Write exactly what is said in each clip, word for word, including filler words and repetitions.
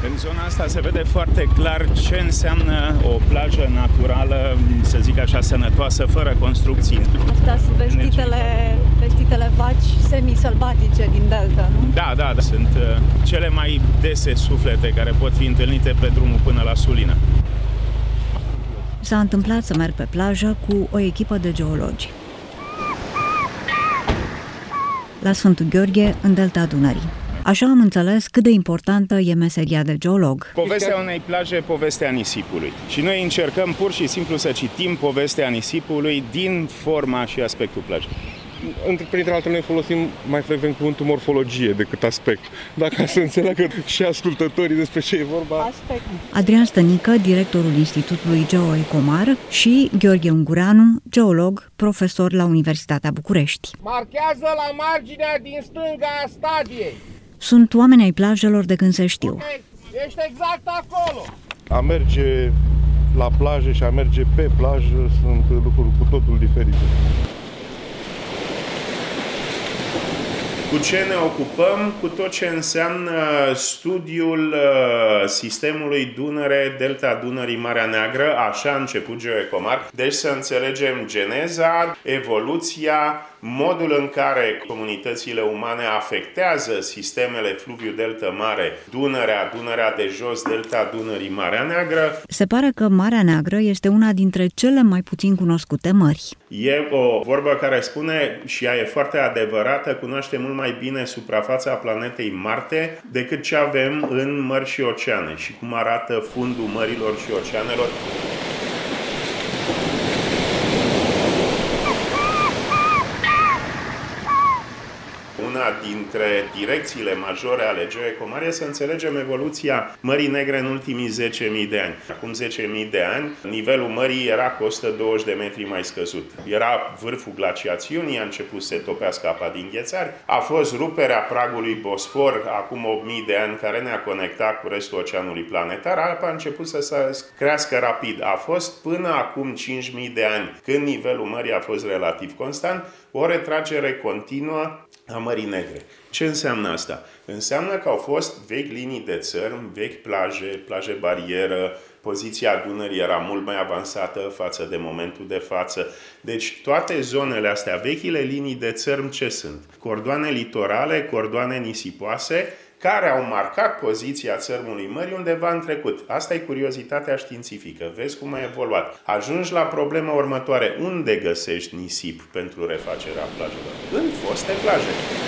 În zona asta se vede foarte clar ce înseamnă o plajă naturală, să zic așa, sănătoasă, fără construcții. Astea sunt vestitele, vestitele vaci semi-sălbatice din delta, nu? Da, da, da. Sunt uh, cele mai dese suflete care pot fi întâlnite pe drumul până la Sulina. S-a întâmplat să merg pe plajă cu o echipă de geologi la Sfântul Gheorghe, în delta Dunării. Așa am înțeles cât de importantă e meseria de geolog. Povestea unei plaje, povestea nisipului. Și noi încercăm pur și simplu să citim povestea nisipului din forma și aspectul plajei. Printre altele, noi folosim mai frecvent cuvântul morfologie decât aspect. Dacă să înțeleagă și ascultătorii despre ce e vorba. Aspect. Adrian Stănică, directorul Institutului GeoEcomar, și Gheorghe Ungureanu, geolog, profesor la Universitatea București. Marchează la marginea din stânga a stadiei. Sunt oameni ai plajelor de când se știu. Ești exact acolo. A merge la plajă și a merge pe plajă sunt lucruri cu totul diferite. Cu ce ne ocupăm? Cu tot ce înseamnă studiul sistemului Dunăre, Delta Dunării, Marea Neagră, așa a început GeoEcomar. Deci să înțelegem geneza, evoluția, modul în care comunitățile umane afectează sistemele fluviu-delta mare, Dunărea, Dunărea de jos, Delta Dunării, Marea Neagră. Se pare că Marea Neagră este una dintre cele mai puțin cunoscute mări. E o vorbă care spune, și ea e foarte adevărată, cunoaște mult mai bine suprafața planetei Marte decât ce avem în mări și oceane și cum arată fundul mărilor și oceanelor. Una dintre direcțiile majore ale GeoEcomar e să înțelegem evoluția Mării Negre în ultimii zece mii de ani. Acum zece mii de ani, nivelul mării era cu o sută douăzeci de metri mai scăzut. Era vârful glaciațiunii, a început să se topească apa din ghețari. A fost ruperea pragului Bosfor acum opt mii de ani, care ne-a conectat cu restul oceanului planetar. Apa a început să crească rapid. A fost până acum cinci mii de ani, când nivelul mării a fost relativ constant, o retragere continuă a Mării Negre. Ce înseamnă asta? Înseamnă că au fost vechi linii de țărm, vechi plaje, plaje barieră, poziția Dunării era mult mai avansată față de momentul de față. Deci toate zonele astea, vechile linii de țărm, ce sunt? Cordoane litorale, cordoane nisipoase, care au marcat poziția țărmului mării undeva în trecut. Asta e curiozitatea științifică. Vezi cum a evoluat. Ajungi la problema următoare. Unde găsești nisip pentru refacerea plajelor? În foste plaje.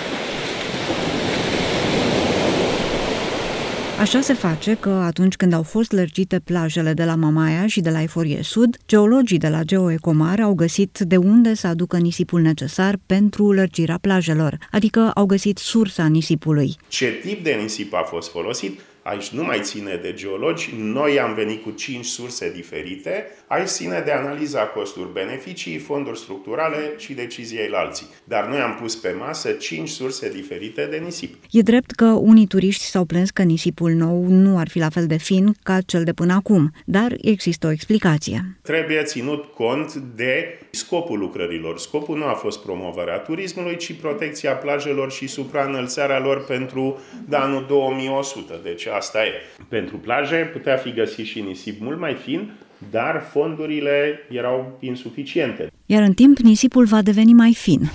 Așa se face că atunci când au fost lărgite plajele de la Mamaia și de la Eforie Sud, geologii de la GeoEcomar au găsit de unde să aducă nisipul necesar pentru lărgirea plajelor, adică au găsit sursa nisipului. Ce tip de nisip a fost folosit? Aici nu mai ține de geologi, noi am venit cu cinci surse diferite, aici ține de analiza costuri-beneficii, fonduri structurale și deciziei la alții. Dar noi am pus pe masă cinci surse diferite de nisip. E drept că unii turiști s-au plâns că nisipul nou nu ar fi la fel de fin ca cel de până acum, dar există o explicație. Trebuie ținut cont de scopul lucrărilor. Scopul nu a fost promovarea turismului, ci protecția plajelor și supraînălțarea lor pentru anul două mii o sută. Deci asta e. Pentru plaje putea fi găsit și nisip mult mai fin, dar fondurile erau insuficiente. Iar în timp nisipul va deveni mai fin.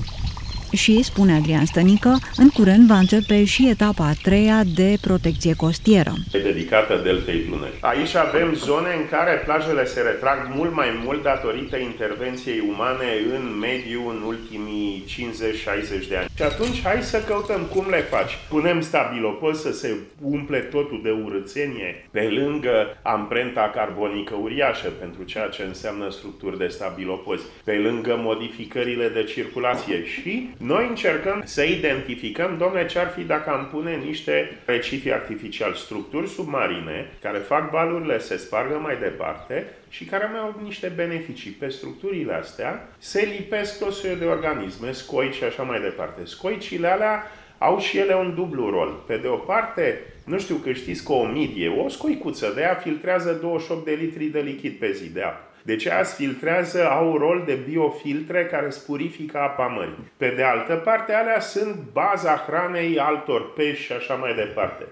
Și, spune Adrian Stănică, în curând va începe și etapa a treia de protecție costieră. E dedicată Deltei Dunării. Aici avem zone în care plajele se retrag mult mai mult datorită intervenției umane în mediu în ultimii cincizeci șaizeci de ani. Și atunci hai să căutăm cum le faci. Punem stabilopozi să se umple totul de urâțenie, pe lângă amprenta carbonică uriașă pentru ceea ce înseamnă structuri de stabilopozi, pe lângă modificările de circulație și noi încercăm să identificăm, dom'le, ce ar fi dacă am pune niște recifi artificiali, structuri submarine, care fac valurile să se spargă mai departe și care mai au niște beneficii. Pe structurile astea se lipesc tot soiul de organisme, scoici și așa mai departe. Scoicile alea au și ele un dublu rol. Pe de o parte, nu știu că știți că o midie, o scoicuță de ea filtrează douăzeci și opt de litri de lichid pe zi de apă. Deci aia filtrează, au rol de biofiltre care spurifică apa mării. Pe de altă parte, alea sunt baza hranei altor pești și așa mai departe.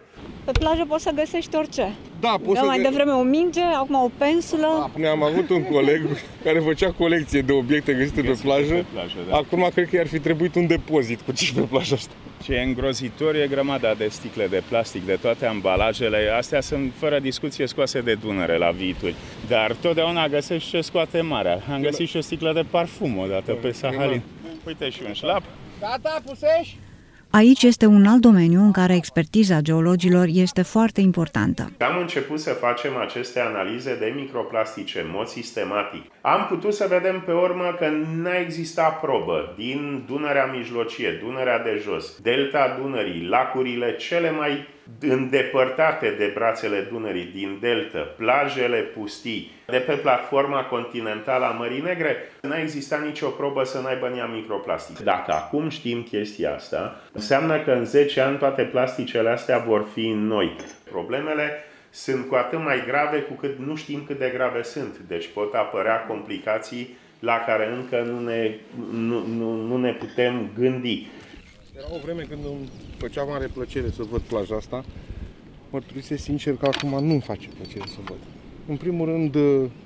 Pe plajă poți să găsești orice. Da, poți să mai gă... devreme o minge, acum o pensulă. Da, ne-am avut un coleg care făcea colecție de obiecte găsite pe plajă. Pe plajă da. Acum cred că i-ar fi trebuit un depozit cu ce pe plaja asta. Ce e îngrozitor e grămada de sticle de plastic, de toate ambalajele. Astea sunt fără discuție scoase de Dunăre la viituri. Dar totdeauna găsești ce scoate marea. Am găsit și o sticlă de parfum odată pe Sahalin. Uite și un șlap. Gata, pusești? Aici este un alt domeniu în care expertiza geologilor este foarte importantă. Am început să facem aceste analize de microplastice în mod sistematic. Am putut să vedem pe urmă că n-a existat probă din Dunărea Mijlocie, Dunărea de Jos, delta Dunării, lacurile cele mai îndepărtate de brațele Dunării din delta, plajele pustii, de pe platforma continentală a Mării Negre, n-a existat nicio probă să n-aibă în ea microplastic. Dacă acum știm chestia asta, înseamnă că în zece ani toate plasticele astea vor fi noi. Problemele sunt cu atât mai grave cu cât nu știm cât de grave sunt. Deci pot apărea complicații la care încă nu ne, nu, nu, nu ne putem gândi. Era o vreme când îmi făcea mare plăcere să văd plaja asta. Mărturisesc sincer că acum nu-mi face plăcere să văd. În primul rând,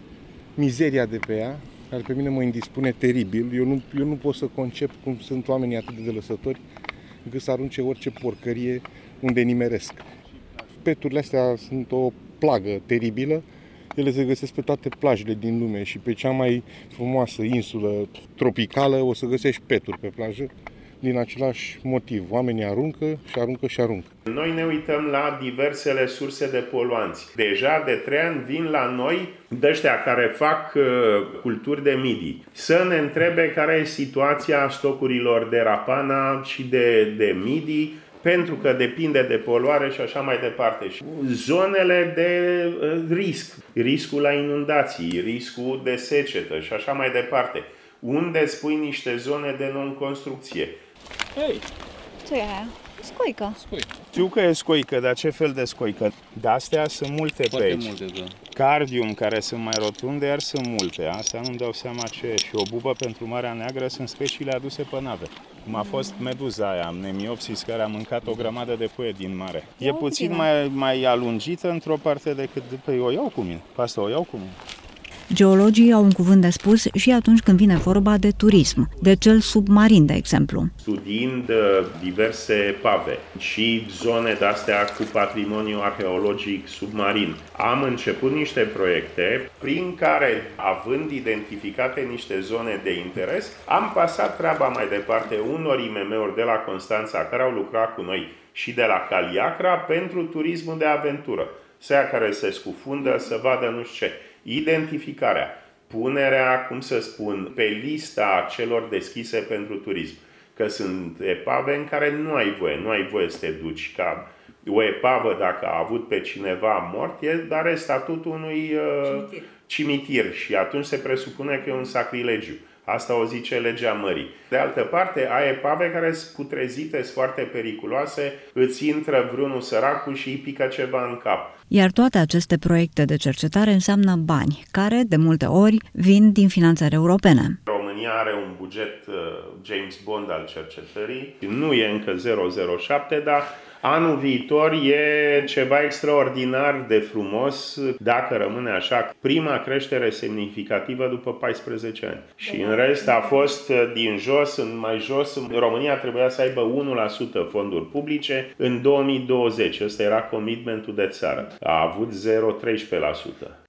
mizeria de pe ea, care pe mine mă indispune teribil. Eu nu, eu nu pot să concep cum sunt oamenii atât de lăsători încât să arunce orice porcărie unde nimeresc. Peturile astea sunt o plagă teribilă. Ele se găsesc pe toate plajele din lume și pe cea mai frumoasă insulă tropicală o să găsești peturi pe plajă. Din același motiv, oamenii aruncă și aruncă și aruncă. Noi ne uităm la diversele surse de poluanți. Deja de trei ani vin la noi dăștia care fac uh, culturi de midii să ne întrebe care e situația stocurilor de rapana și de, de midii, pentru că depinde de poluare și așa mai departe. Zonele de uh, risc, riscul la inundații, riscul de secetă și așa mai departe. Unde spui niște zone de non-construcție? Hei! Ce e aia? Scoică. Scoică. Știu că e scoică, dar ce fel de scoică? De astea sunt multe pe aici. Multe, da. Cardium, care sunt mai rotunde, iar sunt multe. Asta nu-mi dau seama ce e. Și o bubă pentru Marea Neagră sunt speciile aduse pe nave. Cum a fost meduza aia, Nemiopsis, care a mâncat o grămadă de puie din mare. E puțin mai, mai alungită într-o parte decât... Păi o iau cu mine. Pe asta o iau cu mine. Geologii au un cuvânt de spus și atunci când vine vorba de turism, de cel submarin, de exemplu. Studiind diverse pave și zone de-astea cu patrimoniu arheologic submarin, am început niște proiecte prin care, având identificate niște zone de interes, am pasat treaba mai departe unor I M M-uri de la Constanța care au lucrat cu noi și de la Caliacra pentru turismul de aventură. Să care se scufundă, să vadă nu știu ce. Identificarea, punerea, cum să spun, pe lista celor deschise pentru turism. Că sunt epave în care nu ai voie, nu ai voie să te duci. Ca o epavă, dacă a avut pe cineva mort, dar are statutul unui uh, cimitir. cimitir și atunci se presupune că e un sacrilegiu. Asta o zice legea mării. De altă parte, ai epave care sunt putrezite, sunt foarte periculoase, îți intră vreunul săracul și îi pică ceva în cap. Iar toate aceste proiecte de cercetare înseamnă bani, care, de multe ori, vin din finanțări europene. România are un buget uh, James Bond al cercetării. Nu e încă zero zero șapte, dar anul viitor e ceva extraordinar de frumos dacă rămâne așa. Prima creștere semnificativă după paisprezece ani. Și în rest a fost din jos în mai jos. România trebuia să aibă unu la sută fonduri publice în două mii douăzeci. Ăsta era commitmentul de țară. A avut zero virgulă treisprezece la sută.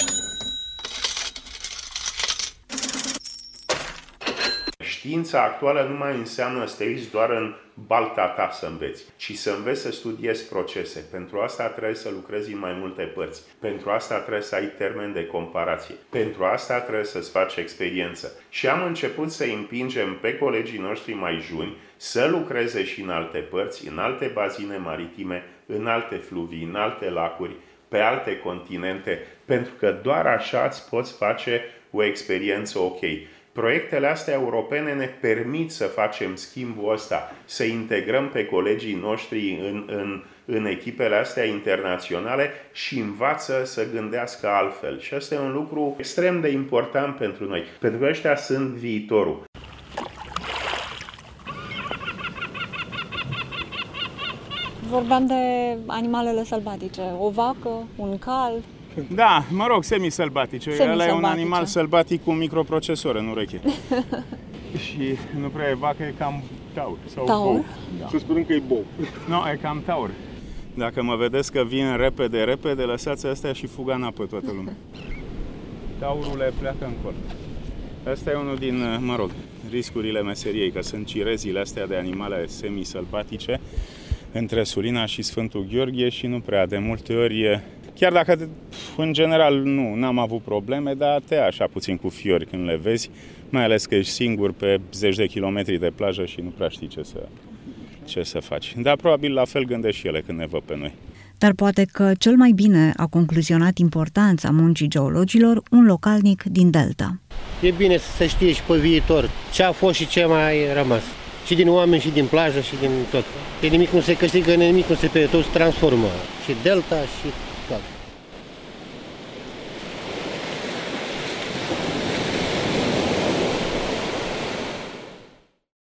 Știința actuală nu mai înseamnă să te uiți doar în balta ta să înveți, ci să înveți să studiezi procese. Pentru asta trebuie să lucrezi în mai multe părți. Pentru asta trebuie să ai termen de comparație. Pentru asta trebuie să-ți faci experiență. Și am început să împingem pe colegii noștri mai juni să lucreze și în alte părți, în alte bazine maritime, în alte fluvii, în alte lacuri, pe alte continente, pentru că doar așa îți poți face o experiență ok. Proiectele astea europene ne permit să facem schimbul ăsta, să integrăm pe colegii noștri în, în, în echipele astea internaționale și învață să gândească altfel. Și asta e un lucru extrem de important pentru noi, pentru că ăștia sunt viitorul. Vorbeam de animalele sălbatice, o vacă, un cal. Da, mă rog, semisălbatice. Ăla e un animal sălbatic cu un microprocesor în ureche. Și nu prea e vacă, e cam taur. Sau taur? Bou. Da. Să sperăm că e bou. Nu, e cam taur. Dacă mă vedeți că vin repede, repede, lăsați astea și fuga în apă toată lumea. Taurul pleacă încolo. Asta e unul din, mă rog, riscurile meseriei, că sunt cirezile astea de animale semisălbatice între Sulina și Sfântul Gheorghe și nu prea de multe ori, chiar dacă în general nu, n-am avut probleme, dar te ia așa puțin cu fiori când le vezi, mai ales că ești singur pe zeci de kilometri de plajă și nu prea știi ce să, ce să faci. Dar probabil la fel gândesc și ele când ne văd pe noi. Dar poate că cel mai bine a concluzionat importanța muncii geologilor un localnic din Delta. E bine să se știe și pe viitor ce a fost și ce a mai rămas. Și din oameni, și din plajă, și din tot. Pe nimic nu se câștigă, nimic nu se pierde, tot se transformă. Și Delta, și tot.